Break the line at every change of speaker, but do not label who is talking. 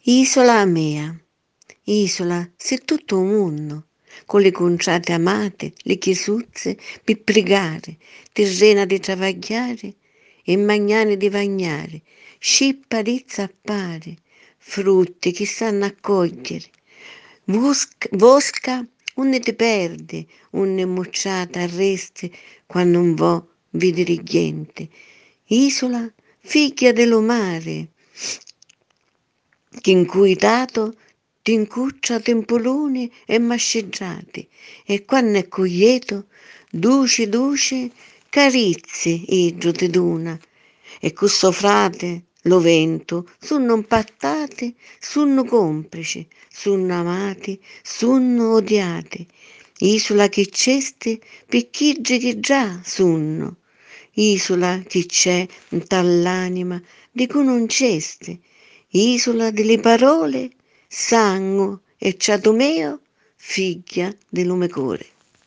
Isola mia, isola, sei tutto un mondo, con le conciate amate, le chiesuzze, per pregare, terrena di travagliare e magnane di vagnare, scippa di zappare, frutti che sanno accogliere, vosca, unne ti perde, unne mocciata arresti quando non vo vedere niente, isola, figlia dello mare, che incuitato ti incuccia tempoloni e masceggiati, e quando è quieto, duce, carizie idro ti duna, e questo frate, lo vento, sono impattate, sono complici, sono amati, sono odiati, isola che c'este, picchiggi che già sono, isola che c'è in tall'anima di cui non c'este, isola delle parole, sangue e ciato mio, figlia dell'ume core.